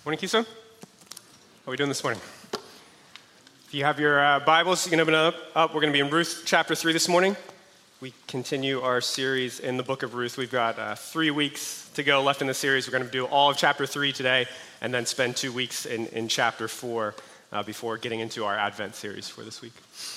Morning, Keystone. How are we doing this morning? If you have your Bibles, you can open it up. We're going to be in Ruth chapter 3 this morning. We continue our series in the book of Ruth. We've got 3 weeks to go left in the series. We're going to do all of chapter 3 today and then spend 2 weeks in chapter 4 before getting into our Advent series for this week.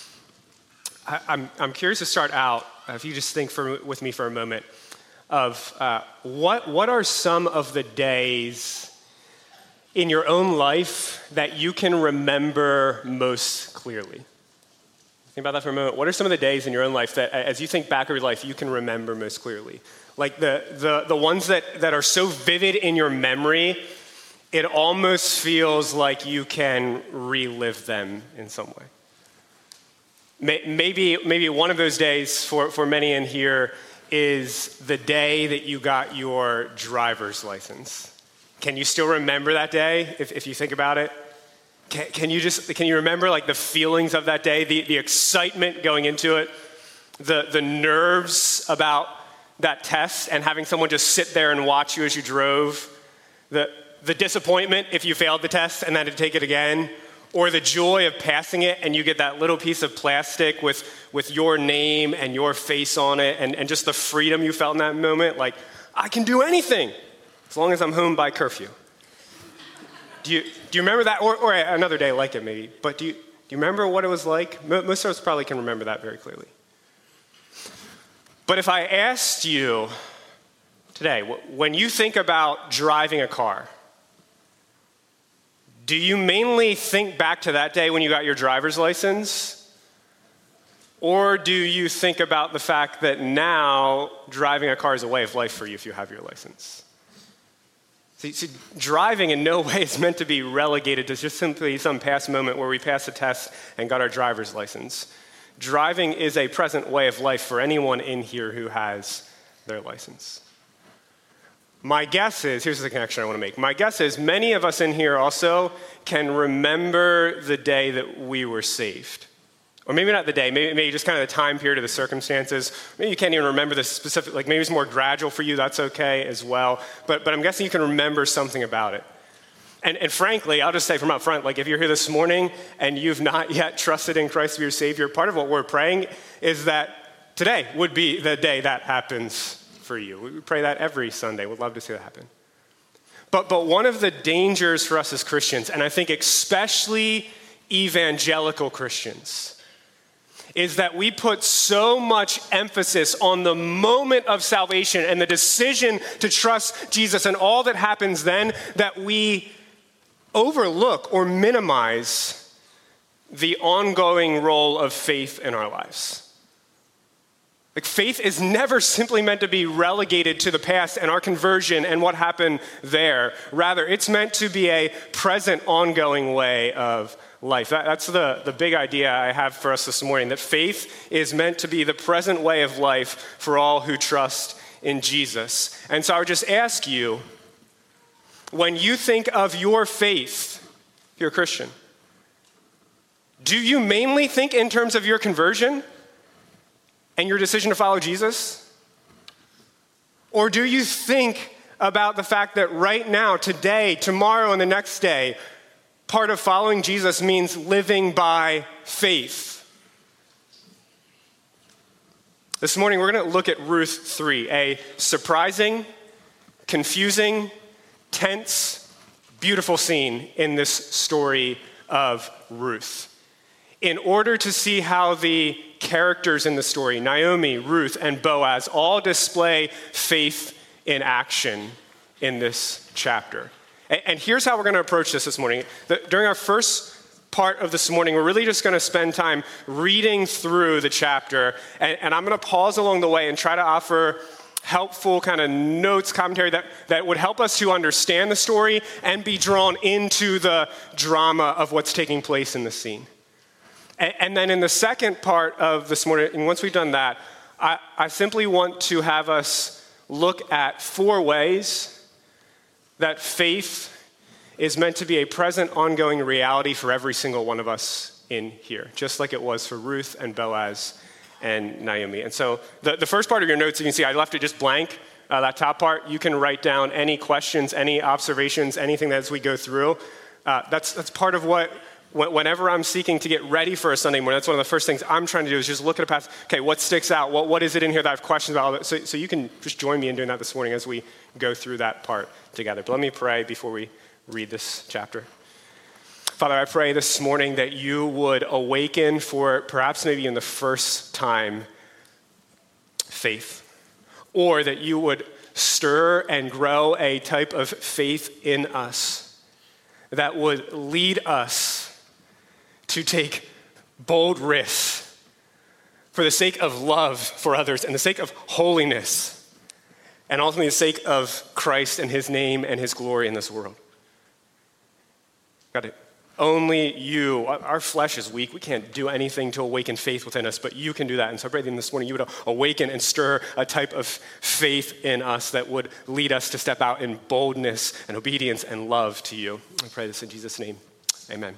I'm curious to start out, if you just think with me for a moment, of what are some of the days in your own life that you can remember most clearly? Think about that for a moment. What are some of the days in your own life that, as you think back over your life, you can remember most clearly? Like the ones that are so vivid in your memory, it almost feels like you can relive them in some way. Maybe one of those days for many in here is the day that you got your driver's license. Can you still remember that day if you think about it? Can you remember like the feelings of that day, the excitement going into it, the nerves about that test and having someone just sit there and watch you as you drove, the disappointment if you failed the test and then to take it again, or the joy of passing it and you get that little piece of plastic with your name and your face on it and just the freedom you felt in that moment, like, I can do anything as long as I'm home by curfew. Do you remember that? Or another day like it maybe, but do you remember what it was like? Most of us probably can remember that very clearly. But if I asked you today, when you think about driving a car, do you mainly think back to that day when you got your driver's license? Or do you think about the fact that now driving a car is a way of life for you if you have your license? See, driving in no way is meant to be relegated to just simply some past moment where we passed a test and got our driver's license. Driving is a present way of life for anyone in here who has their license. My guess is, here's the connection I want to make. My guess is many of us in here also can remember the day that we were saved. Or maybe not the day, maybe just kind of the time period of the circumstances. Maybe you can't even remember the specific, like maybe it's more gradual for you, that's okay as well. But I'm guessing you can remember something about it. And frankly, I'll just say from up front, like if you're here this morning and you've not yet trusted in Christ to be your Savior, part of what we're praying is that today would be the day that happens for you. We pray that every Sunday. We'd love to see that happen. But one of the dangers for us as Christians, and I think especially evangelical Christians, is that we put so much emphasis on the moment of salvation and the decision to trust Jesus and all that happens then that we overlook or minimize the ongoing role of faith in our lives. Like faith is never simply meant to be relegated to the past and our conversion and what happened there. Rather, it's meant to be a present, ongoing way of life. That's the big idea I have for us this morning, that faith is meant to be the present way of life for all who trust in Jesus. And so I would just ask you, when you think of your faith, if you're a Christian, do you mainly think in terms of your conversion and your decision to follow Jesus? Or do you think about the fact that right now, today, tomorrow, and the next day, part of following Jesus means living by faith? This morning, we're going to look at Ruth 3, a surprising, confusing, tense, beautiful scene in this story of Ruth. In order to see how the characters in the story, Naomi, Ruth, and Boaz, all display faith in action in this chapter. And here's how we're going to approach this morning. During our first part of this morning, we're really just going to spend time reading through the chapter. And I'm going to pause along the way and try to offer helpful kind of notes, commentary that would help us to understand the story and be drawn into the drama of what's taking place in the scene. And then in the second part of this morning, and once we've done that, I simply want to have us look at 4 ways that faith is meant to be a present, ongoing reality for every single one of us in here, just like it was for Ruth and Boaz and Naomi. And so the first part of your notes, you can see I left it just blank that top part, you can write down any questions, any observations, anything that as we go through. That's part of whenever I'm seeking to get ready for a Sunday morning, that's one of the first things I'm trying to do is just look at a passage. Okay, what sticks out? What is it in here that I have questions about? So you can just join me in doing that this morning as we go through that part together. But let me pray before we read this chapter. Father, I pray this morning that you would awaken for perhaps maybe in the first time faith, or that you would stir and grow a type of faith in us that would lead us to take bold risks for the sake of love for others and the sake of holiness and ultimately the sake of Christ and his name and his glory in this world. God, only you, our flesh is weak. We can't do anything to awaken faith within us, but you can do that. And so I pray that this morning you would awaken and stir a type of faith in us that would lead us to step out in boldness and obedience and love to you. I pray this in Jesus' name. Amen.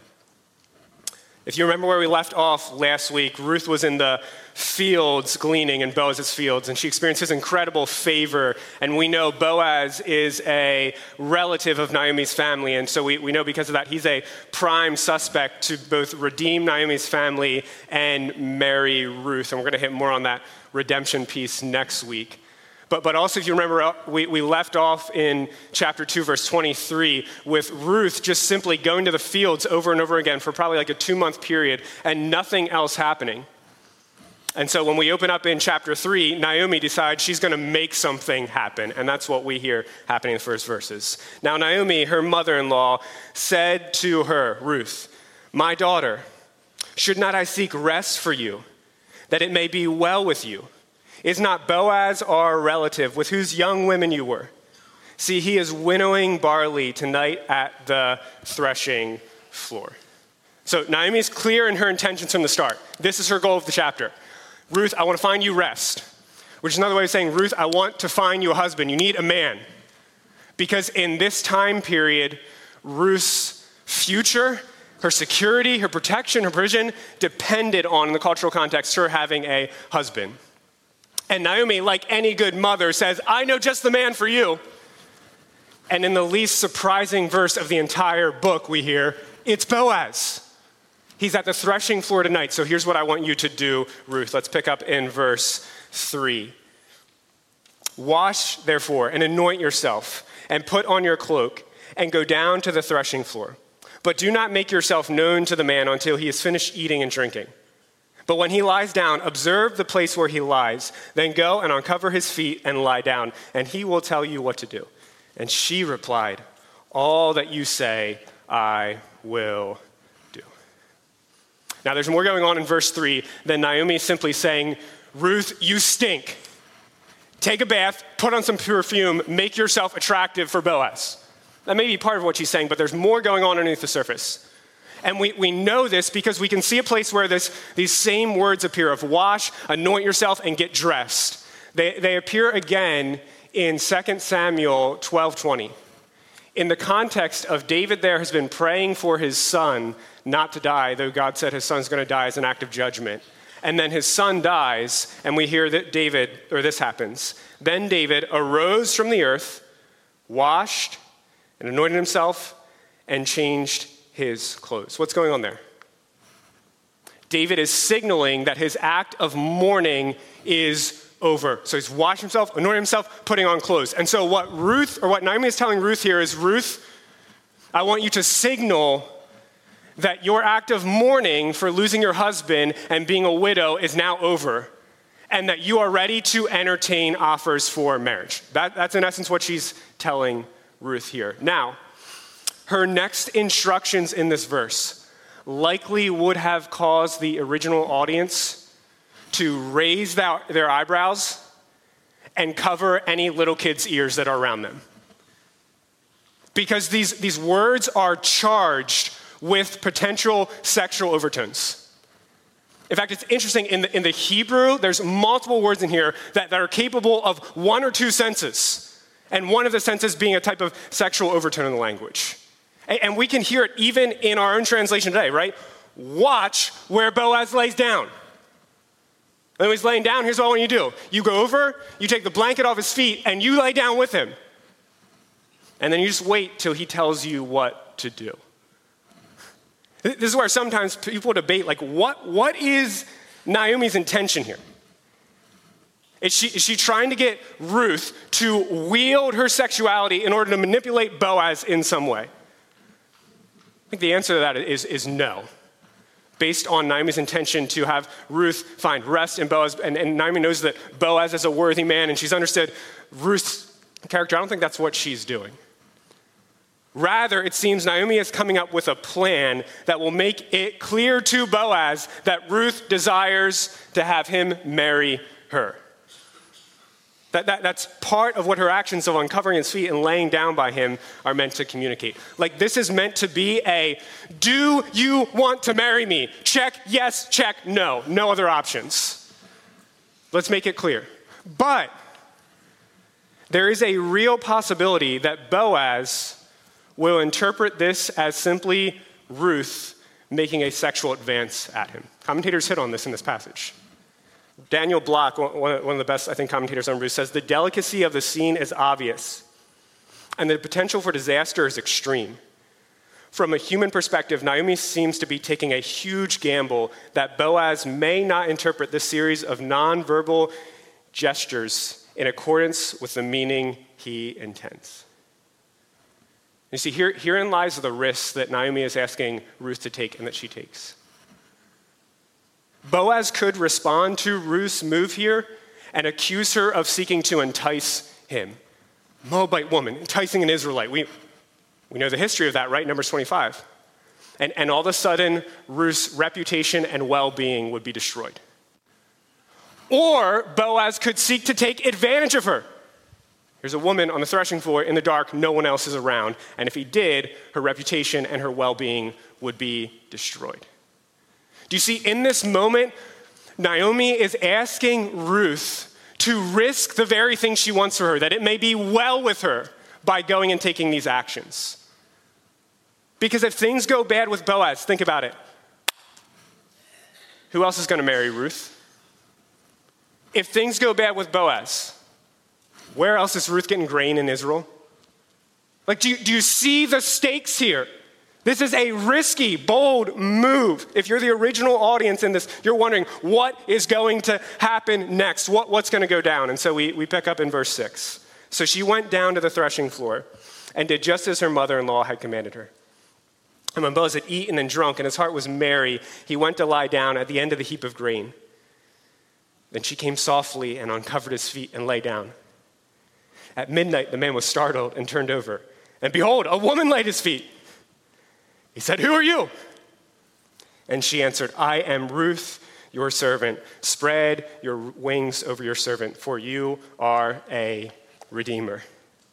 If you remember where we left off last week, Ruth was in the fields gleaning in Boaz's fields, and she experienced his incredible favor. And we know Boaz is a relative of Naomi's family, and so we know because of that he's a prime suspect to both redeem Naomi's family and marry Ruth. And we're going to hit more on that redemption piece next week. But also, if you remember, we left off in chapter 2, verse 23, with Ruth just simply going to the fields over and over again for probably like a 2-month period and nothing else happening. And so when we open up in chapter 3, Naomi decides she's going to make something happen. And that's what we hear happening in the first verses. Now, Naomi, her mother-in-law, said to her, Ruth, "My daughter, should not I seek rest for you, that it may be well with you? Is not Boaz our relative, with whose young women you were? See, he is winnowing barley tonight at the threshing floor." So Naomi is clear in her intentions from the start. This is her goal of the chapter. Ruth, I want to find you rest, which is another way of saying, Ruth, I want to find you a husband. You need a man. Because in this time period, Ruth's future, her security, her protection, her provision depended on, in the cultural context, her having a husband. And Naomi, like any good mother, says, I know just the man for you. And in the least surprising verse of the entire book, we hear, it's Boaz. He's at the threshing floor tonight. So here's what I want you to do, Ruth. Let's pick up in verse 3. Wash, therefore, and anoint yourself, and put on your cloak, and go down to the threshing floor. But do not make yourself known to the man until he has finished eating and drinking. But when he lies down, observe the place where he lies. Then go and uncover his feet and lie down, and he will tell you what to do. And she replied, all that you say, I will do. Now, there's more going on in verse 3 than Naomi simply saying, Ruth, you stink. Take a bath, put on some perfume, make yourself attractive for Boaz. That may be part of what she's saying, but there's more going on underneath the surface. And we know this because we can see a place where these same words appear of wash, anoint yourself, and get dressed. They appear again in 2 Samuel 12:20. In the context of David there has been praying for his son not to die, though God said his son's going to die as an act of judgment. And then his son dies, and we hear that this happens. Then David arose from the earth, washed, and anointed himself, and changed his clothes. What's going on there? David is signaling that his act of mourning is over. So he's washing himself, anointing himself, putting on clothes. And so what Naomi is telling Ruth here is, Ruth, I want you to signal that your act of mourning for losing your husband and being a widow is now over, and that you are ready to entertain offers for marriage. That's in essence what she's telling Ruth here. Now, her next instructions in this verse likely would have caused the original audience to raise their eyebrows and cover any little kid's ears that are around them. Because these words are charged with potential sexual overtones. In fact, it's interesting, in the Hebrew, there's multiple words in here that are capable of one or two senses, and one of the senses being a type of sexual overtone in the language. And we can hear it even in our own translation today, right? Watch where Boaz lays down. And when he's laying down, here's what I want you to do. You go over, you take the blanket off his feet, and you lay down with him. And then you just wait till he tells you what to do. This is where sometimes people debate, like, what is Naomi's intention here? Is she trying to get Ruth to wield her sexuality in order to manipulate Boaz in some way? I think the answer to that is no. Based on Naomi's intention to have Ruth find rest in Boaz, and Naomi knows that Boaz is a worthy man, and she's understood Ruth's character. I don't think that's what she's doing. Rather, it seems Naomi is coming up with a plan that will make it clear to Boaz that Ruth desires to have him marry her. That's part of what her actions of uncovering his feet and laying down by him are meant to communicate. Like, this is meant to be a, do you want to marry me? Check yes, check no. No other options. Let's make it clear. But there is a real possibility that Boaz will interpret this as simply Ruth making a sexual advance at him. Commentators hit on this in this passage. Daniel Block, one of the best, I think, commentators on Ruth, says the delicacy of the scene is obvious, and the potential for disaster is extreme. From a human perspective, Naomi seems to be taking a huge gamble that Boaz may not interpret this series of nonverbal gestures in accordance with the meaning he intends. You see, herein lies the risk that Naomi is asking Ruth to take and that she takes. Boaz could respond to Ruth's move here and accuse her of seeking to entice him. Moabite woman, enticing an Israelite. We know the history of that, right? Numbers 25. And all of a sudden, Ruth's reputation and well-being would be destroyed. Or Boaz could seek to take advantage of her. There's a woman on the threshing floor in the dark, no one else is around. And if he did, her reputation and her well-being would be destroyed. Do you see, in this moment, Naomi is asking Ruth to risk the very thing she wants for her, that it may be well with her by going and taking these actions. Because if things go bad with Boaz, think about it. Who else is going to marry Ruth? If things go bad with Boaz, where else is Ruth getting grain in Israel? Like, do you see the stakes here? This is a risky, bold move. If you're the original audience in this, you're wondering what is going to happen next? What's going to go down? And so we pick up in verse 6. So she went down to the threshing floor and did just as her mother-in-law had commanded her. And when Boaz had eaten and drunk and his heart was merry, he went to lie down at the end of the heap of grain. Then she came softly and uncovered his feet and lay down. At midnight, the man was startled and turned over. And behold, a woman laid at his feet. He said, "Who are you?" And she answered, "I am Ruth, your servant. Spread your wings over your servant, for you are a redeemer."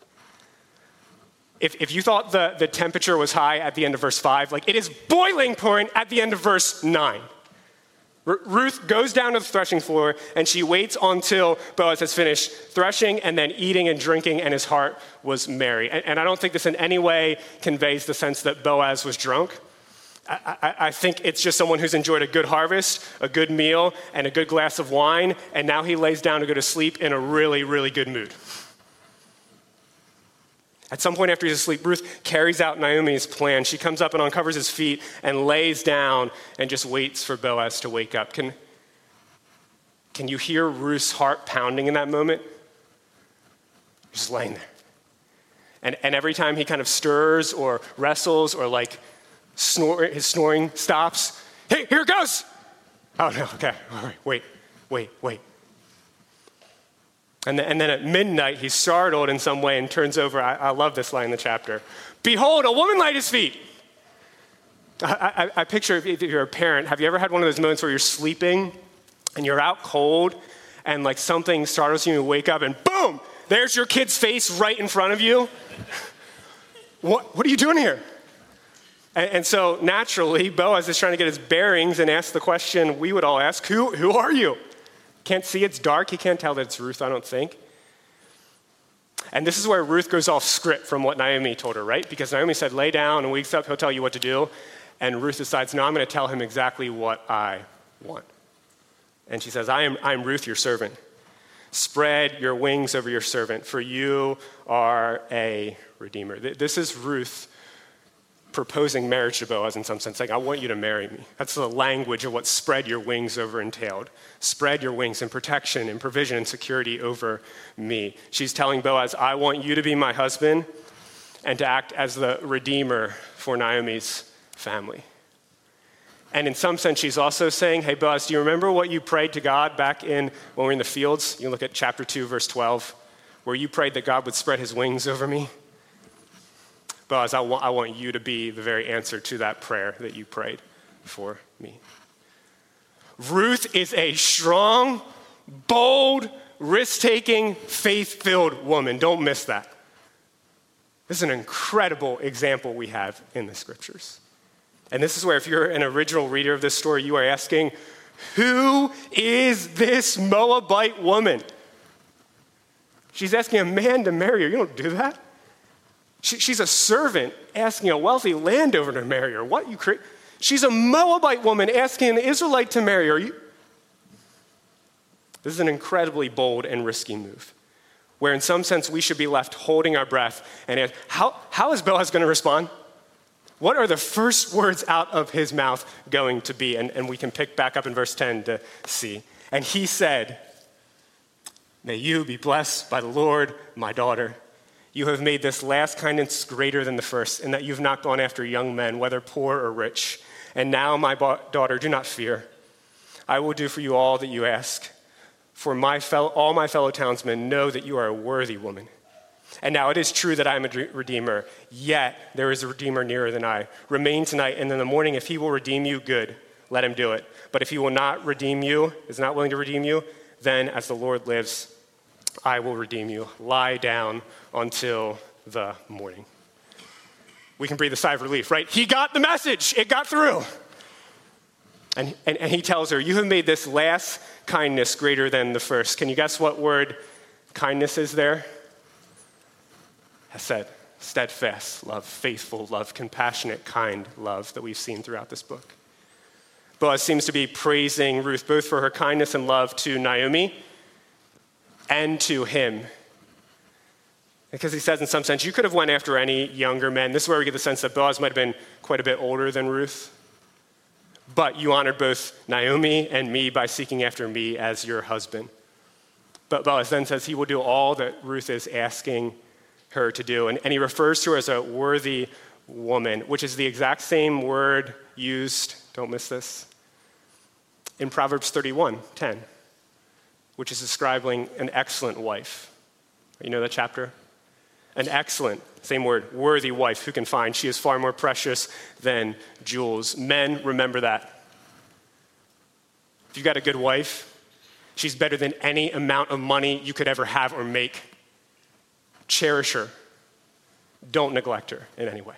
If you thought the temperature was high at the end of verse 5, like, it is boiling point at the end of verse 9. Ruth goes down to the threshing floor, and she waits until Boaz has finished threshing and then eating and drinking, and his heart was merry. And I don't think this in any way conveys the sense that Boaz was drunk. I think it's just someone who's enjoyed a good harvest, a good meal, and a good glass of wine, and now he lays down to go to sleep in a really, really good mood. At some point after he's asleep, Ruth carries out Naomi's plan. She comes up and uncovers his feet and lays down and just waits for Boaz to wake up. Can you hear Ruth's heart pounding in that moment? Just laying there. And every time he kind of stirs or wrestles or like his snoring stops, "Hey, here it goes!" "Oh no, okay, all right, wait. And then at midnight, he's startled in some way and turns over. I love this line in the chapter. "Behold, a woman laid at his feet." I picture, if you're a parent, have you ever had one of those moments where you're sleeping and you're out cold and like something startles you and you wake up and boom, there's your kid's face right in front of you? What are you doing here? And so naturally, Boaz is trying to get his bearings and ask the question we would all ask, who are you? Can't see, it's dark. He can't tell that it's Ruth, I don't think. And this is where Ruth goes off script from what Naomi told her, right? Because Naomi said, lay down and wakes up, he'll tell you what to do. And Ruth decides, no, I'm going to tell him exactly what I want. And she says, I am Ruth, your servant. Spread your wings over your servant, for you are a redeemer. This is Ruth proposing marriage to Boaz in some sense, saying, I want you to marry me. That's the language of what spread your wings over entailed. Spread your wings in protection and provision and security over me. She's telling Boaz, I want you to be my husband and to act as the redeemer for Naomi's family. And in some sense, she's also saying, hey, Boaz, do you remember what you prayed to God back when we were in the fields? You look at chapter 2, verse 12, where you prayed that God would spread his wings over me. Boaz, I want you to be the very answer to that prayer that you prayed for me. Ruth is a strong, bold, risk-taking, faith-filled woman. Don't miss that. This is an incredible example we have in the scriptures. And this is where, if you're an original reader of this story, you are asking, who is this Moabite woman? She's asking a man to marry her. You don't do that. She's a servant asking a wealthy landowner to marry her. What? She's a Moabite woman asking an Israelite to marry her. This is an incredibly bold and risky move, where in some sense we should be left holding our breath and ask, how is Boaz going to respond? What are the first words out of his mouth going to be? And we can pick back up in verse 10 to see. And he said, may you be blessed by the Lord, my daughter. You have made this last kindness greater than the first, in that you've not gone after young men, whether poor or rich. And now, my daughter, do not fear. I will do for you all that you ask. For all my fellow townsmen know that you are a worthy woman. And now it is true that I am a redeemer, yet there is a redeemer nearer than I. Remain tonight, and in the morning, if he will redeem you, good, let him do it. But if he will not redeem you, is not willing to redeem you, then as the Lord lives, I will redeem you. Lie down until the morning. We can breathe a sigh of relief, right? He got the message. It got through. And he tells her, you have made this last kindness greater than the first. Can you guess what word kindness is there? Hesed, steadfast love, faithful love, compassionate, kind love that we've seen throughout this book. Boaz seems to be praising Ruth both for her kindness and love to Naomi and to him. Because he says in some sense, you could have went after any younger men. This is where we get the sense that Boaz might have been quite a bit older than Ruth. But you honored both Naomi and me by seeking after me as your husband. But Boaz then says he will do all that Ruth is asking her to do. And he refers to her as a worthy woman, which is the exact same word used, don't miss this, in Proverbs 31:10, which is describing an excellent wife. You know that chapter? An excellent, same word, worthy wife who can find. She is far more precious than jewels. Men, remember that. If you've got a good wife, she's better than any amount of money you could ever have or make. Cherish her. Don't neglect her in any way.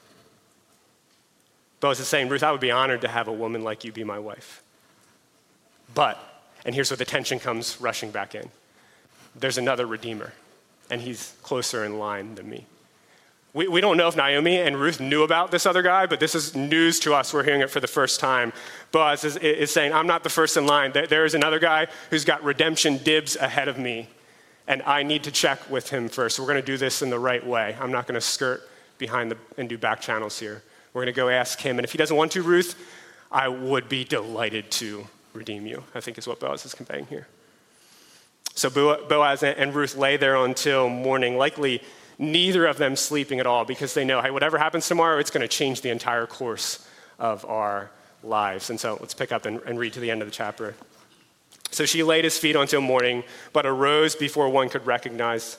Boaz is saying, Ruth, I would be honored to have a woman like you be my wife. But, and here's where the tension comes rushing back in, there's another redeemer, and he's closer in line than me. We don't know if Naomi and Ruth knew about this other guy, but this is news to us. We're hearing it for the first time. Boaz is saying, I'm not the first in line. There is another guy who's got redemption dibs ahead of me, and I need to check with him first. We're going to do this in the right way. I'm not going to skirt behind and do back channels here. We're going to go ask him, and if he doesn't want to, Ruth, I would be delighted to redeem you, I think is what Boaz is conveying here. So Boaz and Ruth lay there until morning, likely neither of them sleeping at all, because they know, hey, whatever happens tomorrow, it's going to change the entire course of our lives. And so let's pick up and read to the end of the chapter. So she laid his feet until morning, but arose before one could recognize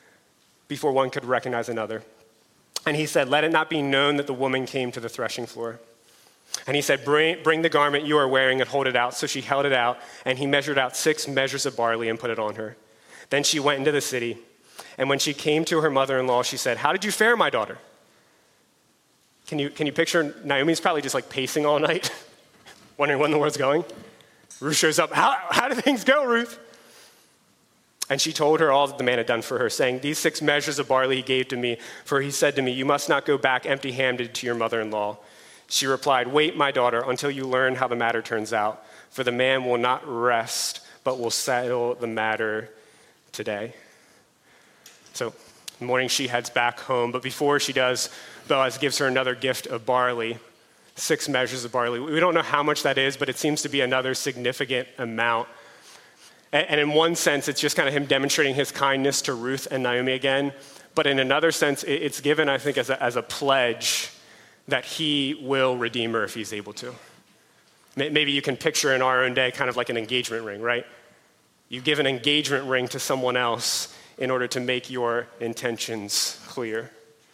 another. And he said, let it not be known that the woman came to the threshing floor. And he said, bring the garment you are wearing and hold it out. So she held it out, and he measured out 6 measures of barley and put it on her. Then she went into the city. And when she came to her mother-in-law, she said, how did you fare, my daughter? Can you picture Naomi's probably just like pacing all night, wondering when the world's going? Ruth shows up. How did things go, Ruth? And she told her all that the man had done for her, saying, these 6 measures of barley he gave to me, for he said to me, you must not go back empty-handed to your mother-in-law. She replied, wait, my daughter, until you learn how the matter turns out. for the man will not rest, but will settle the matter today. So, in the morning she heads back home, but before she does, Boaz gives her another gift of barley, 6 measures of barley. We don't know how much that is, but it seems to be another significant amount. And in one sense, it's just kind of him demonstrating his kindness to Ruth and Naomi again. But in another sense, it's given, I think, as a pledge that he will redeem her if he's able to. Maybe you can picture in our own day kind of like an engagement ring, right? You give an engagement ring to someone else in order to make your intentions clear.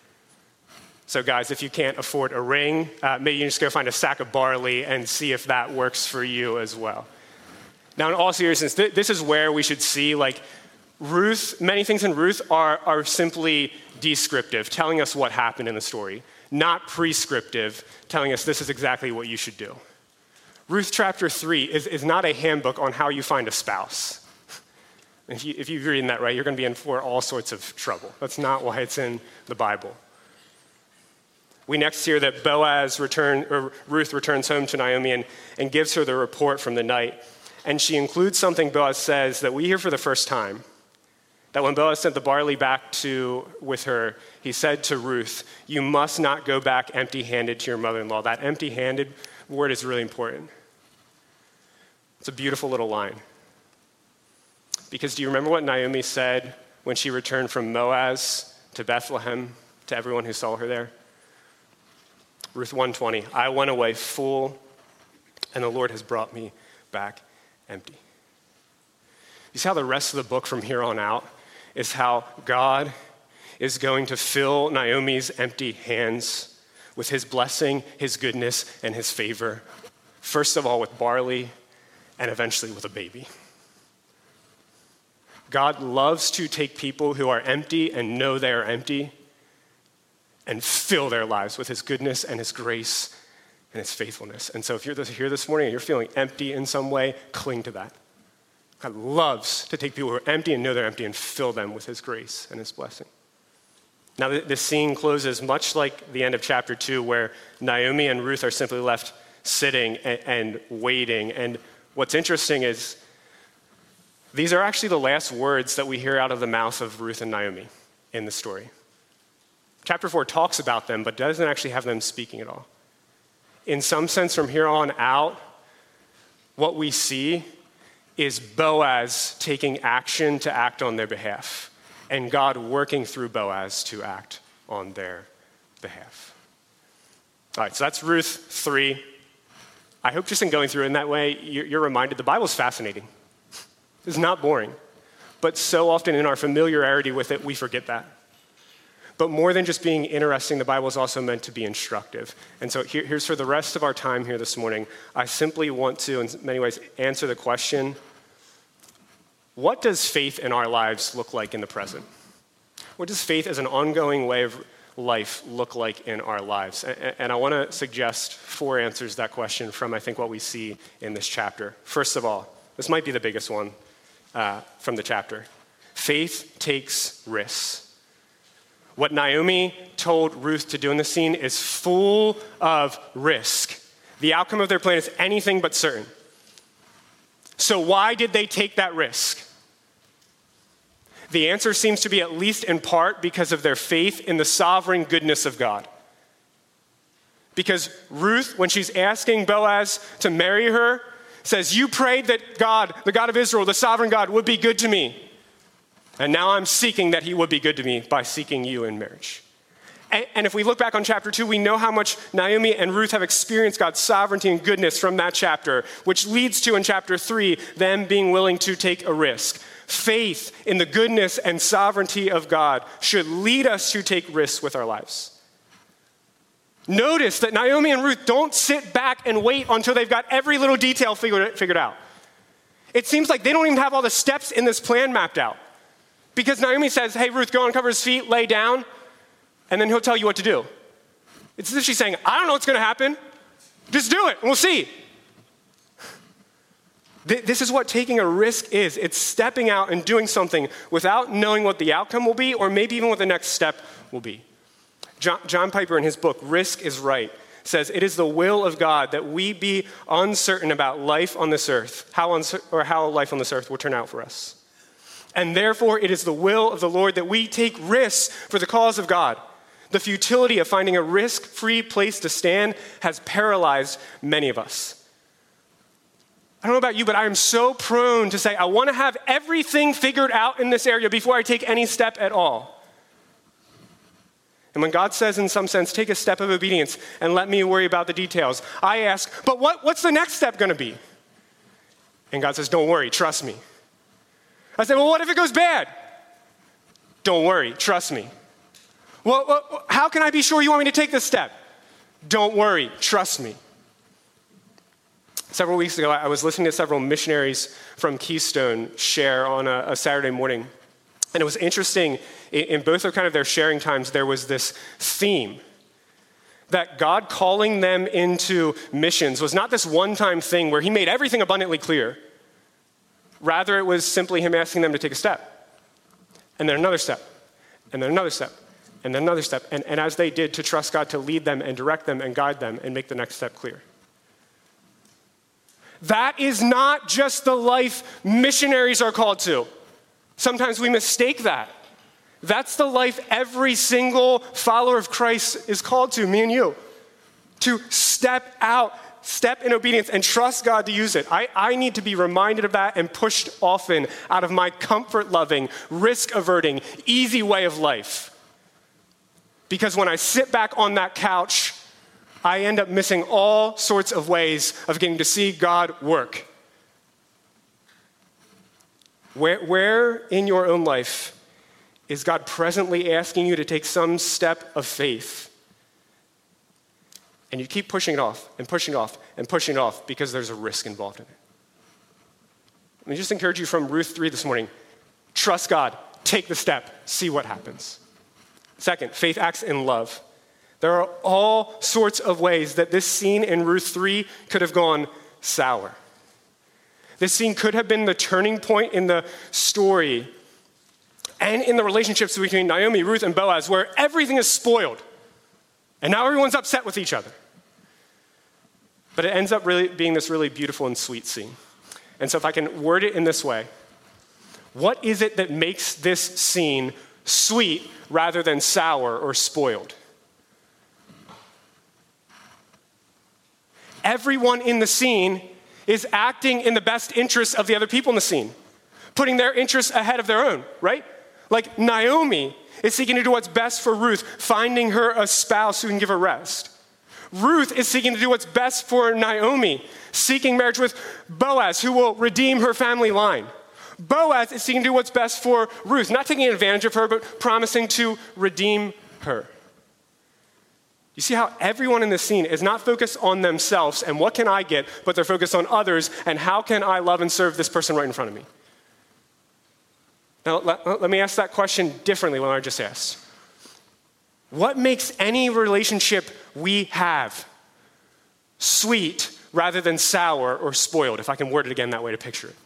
So guys, if you can't afford a ring, maybe you can just go find a sack of barley and see if that works for you as well. Now, in all seriousness, this is where we should see, like, Ruth, many things in Ruth are simply descriptive, telling us what happened in the story, not prescriptive, telling us this is exactly what you should do. Ruth chapter 3 is not a handbook on how you find a spouse. If you're reading that right, you're going to be in for all sorts of trouble. That's not why it's in the Bible. We next hear that Ruth returns home to Naomi and gives her the report from the night. And she includes something Boaz says that we hear for the first time. That when Boaz sent the barley back with her, he said to Ruth, "You must not go back empty-handed to your mother-in-law." That empty-handed word is really important. It's a beautiful little line. Because do you remember what Naomi said when she returned from Moab to Bethlehem to everyone who saw her there? Ruth 1:20, "I went away full, and the Lord has brought me back empty." You see how the rest of the book from here on out is how God is going to fill Naomi's empty hands with his blessing, his goodness, and his favor. First of all, with barley, and eventually with a baby. God loves to take people who are empty and know they are empty and fill their lives with his goodness and his grace and his faithfulness. And so if you're here this morning and you're feeling empty in some way, cling to that. God loves to take people who are empty and know they're empty and fill them with his grace and his blessing. Now, this scene closes much like the end of chapter 2, where Naomi and Ruth are simply left sitting and waiting. And what's interesting is these are actually the last words that we hear out of the mouth of Ruth and Naomi in the story. Chapter 4 talks about them, but doesn't actually have them speaking at all. In some sense, from here on out, what we see is Boaz taking action to act on their behalf, and God working through Boaz to act on their behalf. All right, so that's Ruth 3. I hope just in going through it in that way, you're reminded the Bible's fascinating. It's not boring. But so often in our familiarity with it, we forget that. But more than just being interesting, the Bible is also meant to be instructive. And so here's for the rest of our time here this morning, I simply want to, in many ways, answer the question, what does faith in our lives look like in the present? What does faith as an ongoing way of life look like in our lives? And I want to suggest 4 answers to that question from, I think, what we see in this chapter. First of all, this might be the biggest one from the chapter. Faith takes risks. What Naomi told Ruth to do in the scene is full of risk. The outcome of their plan is anything but certain. So why did they take that risk? The answer seems to be at least in part because of their faith in the sovereign goodness of God. Because Ruth, when she's asking Boaz to marry her, says, "You prayed that God, the God of Israel, the sovereign God, would be good to me. And now I'm seeking that he would be good to me by seeking you in marriage." And if we look back on chapter 2, we know how much Naomi and Ruth have experienced God's sovereignty and goodness from that chapter, which leads to, in chapter 3, them being willing to take a risk. Faith in the goodness and sovereignty of God should lead us to take risks with our lives. Notice that Naomi and Ruth don't sit back and wait until they've got every little detail figured out. It seems like they don't even have all the steps in this plan mapped out. Because Naomi says, "Hey, Ruth, go uncover his feet, lay down, and then he'll tell you what to do." It's as if she's saying, "I don't know what's going to happen. Just do it, and we'll see." This is what taking a risk is. It's stepping out and doing something without knowing what the outcome will be, or maybe even what the next step will be. John Piper, in his book, Risk is Right, says, "It is the will of God that we be uncertain about life on this earth, how life on this earth will turn out for us. And therefore it is the will of the Lord that we take risks for the cause of God. The futility of finding a risk-free place to stand has paralyzed many of us." I don't know about you, but I am so prone to say, I want to have everything figured out in this area before I take any step at all. And when God says, in some sense, take a step of obedience and let me worry about the details, I ask, but what's the next step going to be? And God says, don't worry, trust me. I say, well, what if it goes bad? Don't worry, trust me. Well, how can I be sure you want me to take this step? Don't worry, trust me. Several weeks ago, I was listening to several missionaries from Keystone share on a Saturday morning. And it was interesting, in both of kind of their sharing times, there was this theme that God calling them into missions was not this one-time thing where he made everything abundantly clear. Rather, it was simply him asking them to take a step, and then another step, and then another step, and then another step. And as they did, to trust God to lead them and direct them and guide them and make the next step clear. That is not just the life missionaries are called to. Sometimes we mistake that. That's the life every single follower of Christ is called to, me and you. To step out, step in obedience, and trust God to use it. I need to be reminded of that and pushed often out of my comfort-loving, risk-averting, easy way of life. Because when I sit back on that couch, I end up missing all sorts of ways of getting to see God work. Where in your own life is God presently asking you to take some step of faith? And you keep pushing it off and pushing it off and pushing it off because there's a risk involved in it. Let me just encourage you from Ruth 3 this morning. Trust God. Take the step. See what happens. Second, faith acts in love. There are all sorts of ways that this scene in Ruth 3 could have gone sour. This scene could have been the turning point in the story and in the relationships between Naomi, Ruth, and Boaz, where everything is spoiled. And now everyone's upset with each other. But it ends up really being this really beautiful and sweet scene. And so if I can word it in this way, what is it that makes this scene sweet rather than sour or spoiled? Everyone in the scene is acting in the best interests of the other people in the scene, putting their interests ahead of their own, right? Like Naomi is seeking to do what's best for Ruth, finding her a spouse who can give her rest. Ruth is seeking to do what's best for Naomi, seeking marriage with Boaz, who will redeem her family line. Boaz is seeking to do what's best for Ruth, not taking advantage of her, but promising to redeem her. You see how everyone in this scene is not focused on themselves and what can I get, but they're focused on others and how can I love and serve this person right in front of me? Now, let me ask that question differently than I just asked. What makes any relationship we have sweet rather than sour or spoiled, if I can word it again that way to picture it?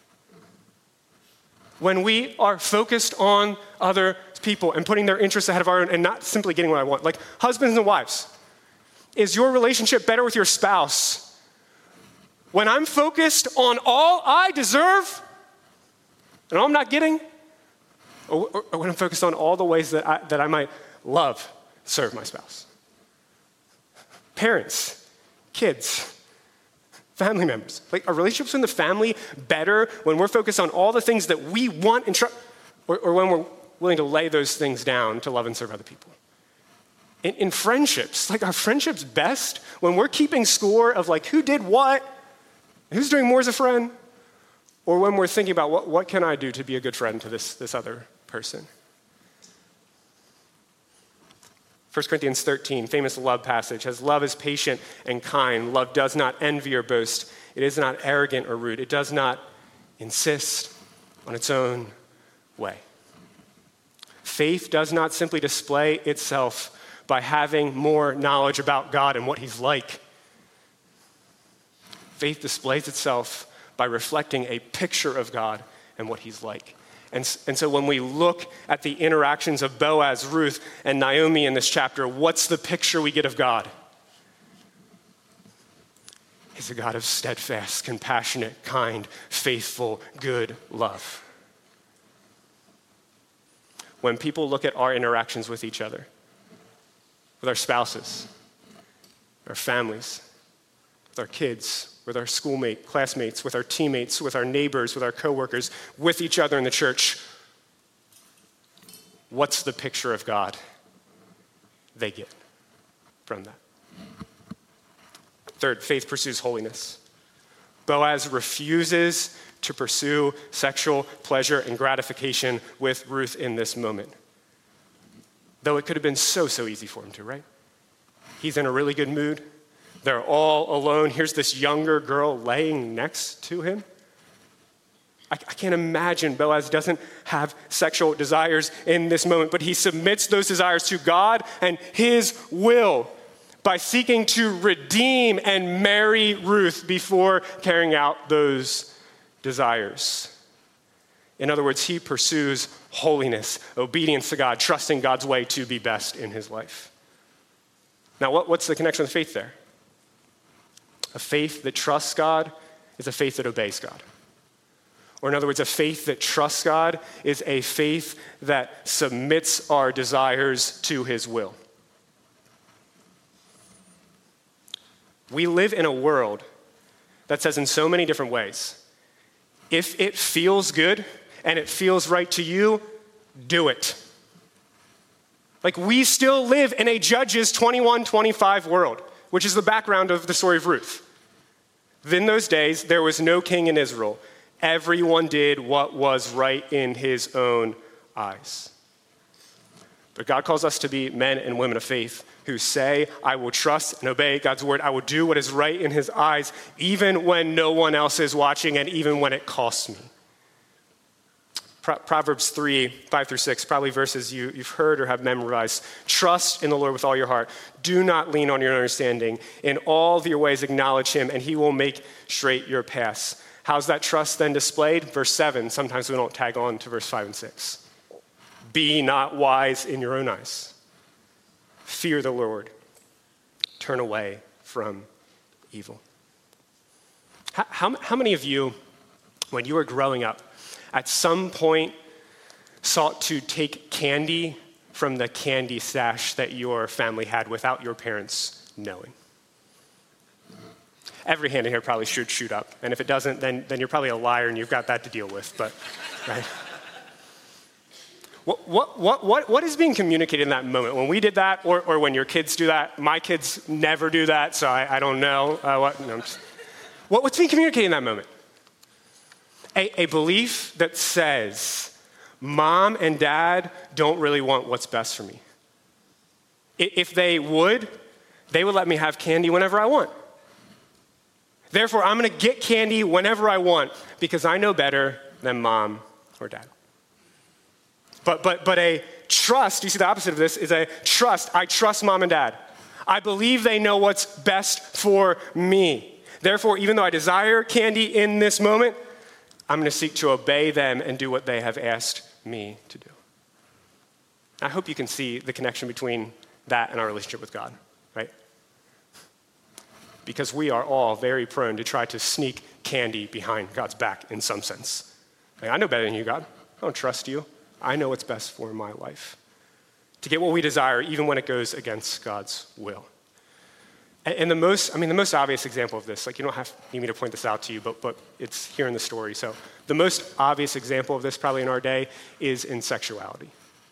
When we are focused on other people and putting their interests ahead of our own and not simply getting what I want. Like husbands and wives, is your relationship better with your spouse when I'm focused on all I deserve and all I'm not getting? Or when I'm focused on all the ways that I might love, serve my spouse? Parents, kids, family members. Like, are relationships in the family better when we're focused on all the things that we want and trust, or when we're willing to lay those things down to love and serve other people? In friendships, like, are friendships best when we're keeping score of like who did what, who's doing more as a friend, or when we're thinking about what can I do to be a good friend to this other person? 1 Corinthians 13, famous love passage, says, love is patient and kind. Love does not envy or boast. It is not arrogant or rude. It does not insist on its own way. Faith does not simply display itself by having more knowledge about God and what he's like. Faith displays itself by reflecting a picture of God and what he's like. And so when we look at the interactions of Boaz, Ruth, and Naomi in this chapter, what's the picture we get of God? is a God of steadfast, compassionate, kind, faithful, good love. When people look at our interactions with each other, with our spouses, our families, with our kids, with our schoolmates, classmates, with our teammates, with our neighbors, with our coworkers, with each other in the church, what's the picture of God they get from that? Third, faith pursues holiness. Boaz refuses to pursue sexual pleasure and gratification with Ruth in this moment. Though it could have been so easy for him to, right? He's in a really good mood. They're all alone. Here's this younger girl laying next to him. I can't imagine Boaz doesn't have sexual desires in this moment, but he submits those desires to God and his will by seeking to redeem and marry Ruth before carrying out those desires. In other words, he pursues holiness, obedience to God, trusting God's way to be best in his life. Now, what's the connection with faith there? A faith that trusts God is a faith that obeys God. Or in other words, a faith that trusts God is a faith that submits our desires to his will. We live in a world that says in so many different ways, if it feels good and it feels right to you, do it. Like, we still live in a Judges 21-25 world, which is the background of the story of Ruth. In those days, there was no king in Israel. Everyone did what was right in his own eyes. But God calls us to be men and women of faith who say, I will trust and obey God's word. I will do what is right in his eyes, even when no one else is watching and even when it costs me. Proverbs 3:5-6, probably verses you've heard or have memorized. Trust in the Lord with all your heart. Do not lean on your understanding. In all of your ways acknowledge him, and he will make straight your paths. How's that trust then displayed? Verse 7, sometimes we don't tag on to verse 5 and 6. Be not wise in your own eyes. Fear the Lord. Turn away from evil. How many of you, when you were growing up, at some point sought to take candy from the candy stash that your family had without your parents knowing? Every hand in here probably should shoot up. And if it doesn't, then you're probably a liar and you've got that to deal with. But, right? What is being communicated in that moment? When we did that, or when your kids do that? My kids never do that, so I don't know. What's being communicated in that moment? A belief that says, Mom and Dad don't really want what's best for me. If they would let me have candy whenever I want. Therefore, I'm going to get candy whenever I want because I know better than Mom or Dad. But a trust, you see the opposite of this, is a trust. I trust Mom and Dad. I believe they know what's best for me. Therefore, even though I desire candy in this moment, I'm going to seek to obey them and do what they have asked me to do. I hope you can see the connection between that and our relationship with God, right? Because we are all very prone to try to sneak candy behind God's back in some sense. Like, I know better than you, God. I don't trust you. I know what's best for my life. To get what we desire, even when it goes against God's will. And the most obvious example of this, like, you don't need me to point this out to you, but it's here in the story. So the most obvious example of this probably in our day is in sexuality.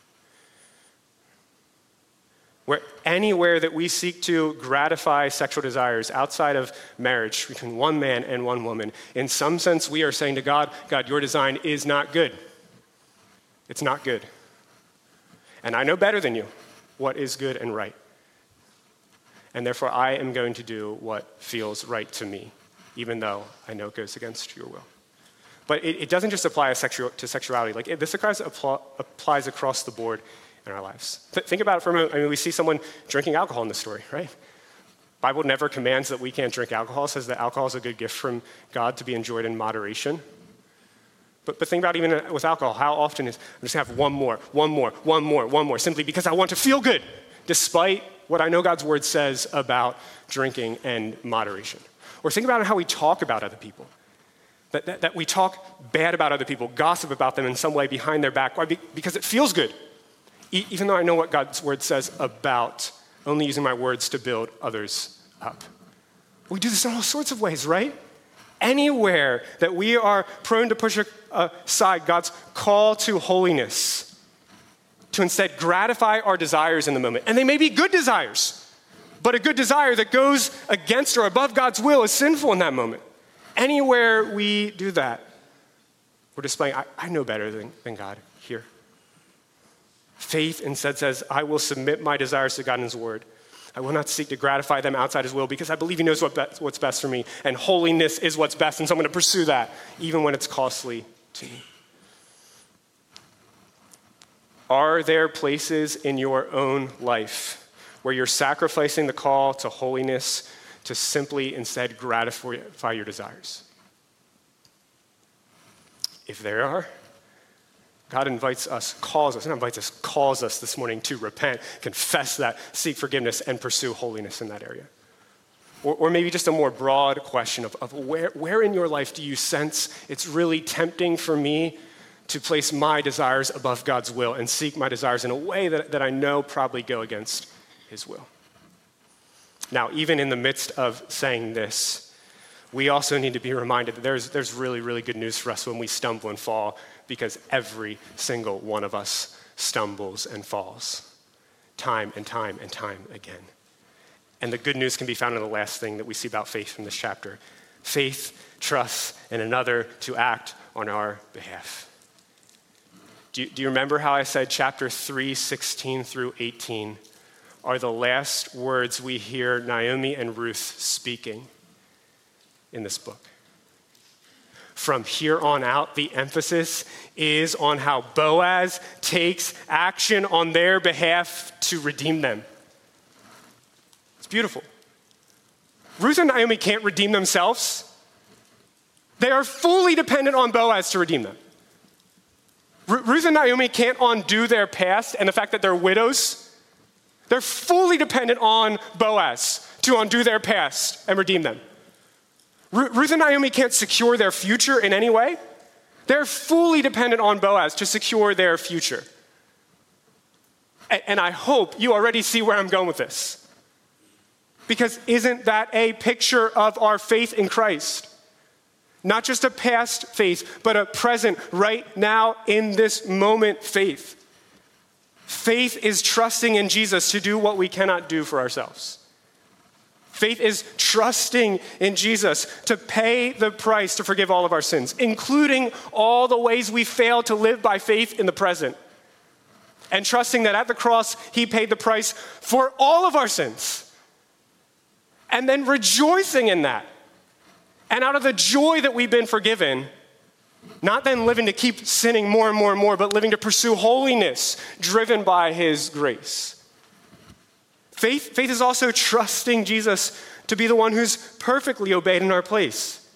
Where anywhere that we seek to gratify sexual desires outside of marriage between one man and one woman, in some sense we are saying to God, God, your design is not good. It's not good. And I know better than you what is good and right. And therefore, I am going to do what feels right to me, even though I know it goes against your will. But it doesn't just apply to sexuality. Like, this applies across the board in our lives. Think about it for a moment. I mean, we see someone drinking alcohol in the story, right? The Bible never commands that we can't drink alcohol. It says that alcohol is a good gift from God to be enjoyed in moderation. But think about even with alcohol, how often is I'm just going to have one more, simply because I want to feel good, despite what I know God's word says about drinking and moderation. Or think about how we talk about other people. That we talk bad about other people, gossip about them in some way behind their back. Why? Because it feels good. Even though I know what God's word says about only using my words to build others up. We do this in all sorts of ways, right? Anywhere that we are prone to push aside God's call to holiness, to instead gratify our desires in the moment. And they may be good desires, but a good desire that goes against or above God's will is sinful in that moment. Anywhere we do that, we're displaying, I know better than God here. Faith instead says, I will submit my desires to God and his word. I will not seek to gratify them outside his will because I believe he knows what's best for me. And holiness is what's best, and so I'm going to pursue that, even when it's costly to me. Are there places in your own life where you're sacrificing the call to holiness to simply instead gratify your desires? If there are, God calls us this morning to repent, confess that, seek forgiveness, and pursue holiness in that area. Or maybe just a more broad question of where in your life do you sense it's really tempting for me to place my desires above God's will and seek my desires in a way that I know probably go against his will. Now, even in the midst of saying this, we also need to be reminded that there's really, really good news for us when we stumble and fall, because every single one of us stumbles and falls time and time and time again. And the good news can be found in the last thing that we see about faith from this chapter. Faith trusts in another to act on our behalf. Do you remember how I said chapter 3, 16 through 18 are the last words we hear Naomi and Ruth speaking in this book? From here on out, the emphasis is on how Boaz takes action on their behalf to redeem them. It's beautiful. Ruth and Naomi can't redeem themselves. They are fully dependent on Boaz to redeem them. Ruth and Naomi can't undo their past and the fact that they're widows. They're fully dependent on Boaz to undo their past and redeem them. Ruth and Naomi can't secure their future in any way. They're fully dependent on Boaz to secure their future. And I hope you already see where I'm going with this. Because isn't that a picture of our faith in Christ? Not just a past faith, but a present, right now, in this moment faith. Faith is trusting in Jesus to do what we cannot do for ourselves. Faith is trusting in Jesus to pay the price to forgive all of our sins, including all the ways we fail to live by faith in the present. And trusting that at the cross, he paid the price for all of our sins. And then rejoicing in that. And out of the joy that we've been forgiven, not then living to keep sinning more and more and more, but living to pursue holiness driven by his grace. Faith is also trusting Jesus to be the one who's perfectly obeyed in our place.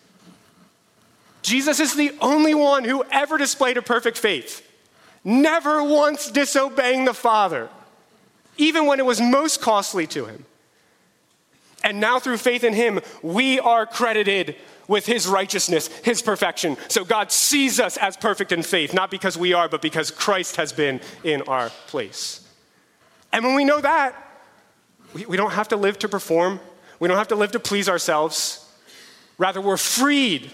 Jesus is the only one who ever displayed a perfect faith, never once disobeying the Father, even when it was most costly to him. And now through faith in him, we are credited with his righteousness, his perfection. So God sees us as perfect in faith, not because we are, but because Christ has been in our place. And when we know that, we don't have to live to perform. We don't have to live to please ourselves. Rather, we're freed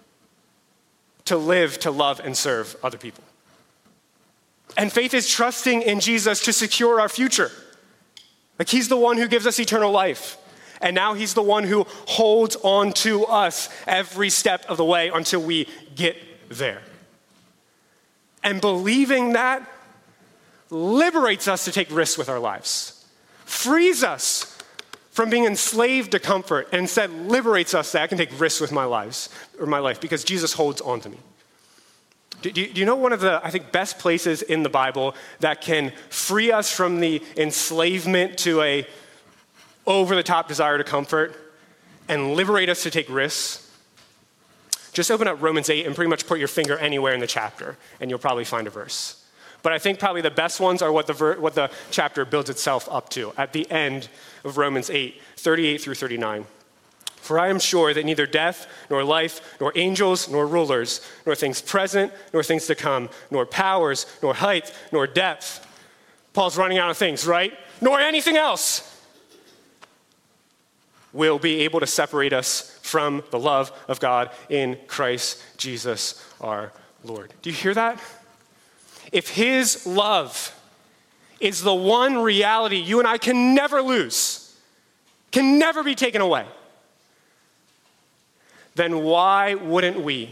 to live, to love, and serve other people. And faith is trusting in Jesus to secure our future. Like he's the one who gives us eternal life. And now he's the one who holds on to us every step of the way until we get there. And believing that liberates us to take risks with our lives, frees us from being enslaved to comfort, and instead liberates us that I can take risks with my life because Jesus holds on to me. Do you know one of the, I think, best places in the Bible that can free us from the enslavement to a over-the-top desire to comfort and liberate us to take risks? Just open up Romans 8 and pretty much put your finger anywhere in the chapter, and you'll probably find a verse. But I think probably the best ones are what the chapter builds itself up to at the end of Romans 8, 38 through 39. For I am sure that neither death, nor life, nor angels, nor rulers, nor things present, nor things to come, nor powers, nor height, nor depth. Paul's running out of things, right? Nor anything else will be able to separate us from the love of God in Christ Jesus our Lord. Do you hear that? If his love is the one reality you and I can never lose, can never be taken away, then why wouldn't we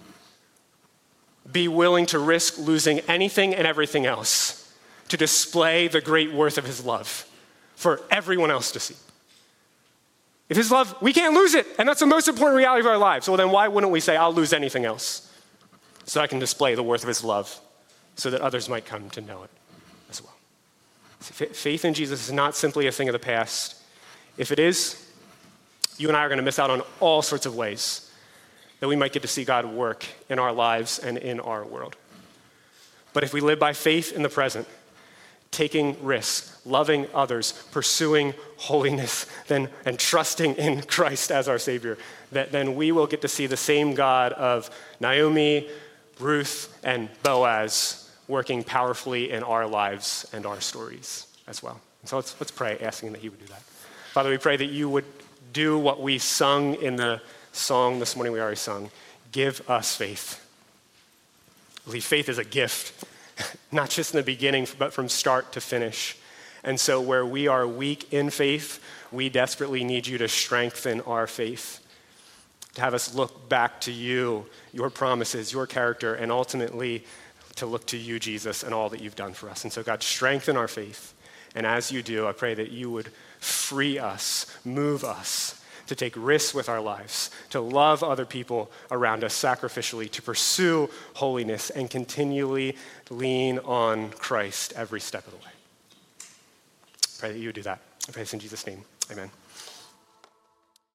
be willing to risk losing anything and everything else to display the great worth of his love for everyone else to see? If his love, we can't lose it, and that's the most important reality of our lives. Well, then why wouldn't we say, I'll lose anything else so I can display the worth of his love so that others might come to know it as well? Faith in Jesus is not simply a thing of the past. If it is, you and I are going to miss out on all sorts of ways that we might get to see God work in our lives and in our world. But if we live by faith in the present, taking risks, loving others, pursuing holiness, and trusting in Christ as our Savior, then we will get to see the same God of Naomi, Ruth, and Boaz working powerfully in our lives and our stories as well. And so let's pray, asking that he would do that. Father, we pray that you would do what we sung in the song this morning we already sung. Give us faith. I believe faith is a gift, not just in the beginning, but from start to finish. And so where we are weak in faith, we desperately need you to strengthen our faith, to have us look back to you, your promises, your character, and ultimately to look to you, Jesus, and all that you've done for us. And so God, strengthen our faith. And as you do, I pray that you would free us, move us to take risks with our lives, to love other people around us sacrificially, to pursue holiness, and continually lean on Christ every step of the way. I pray that you would do that. I pray this in Jesus' name. Amen.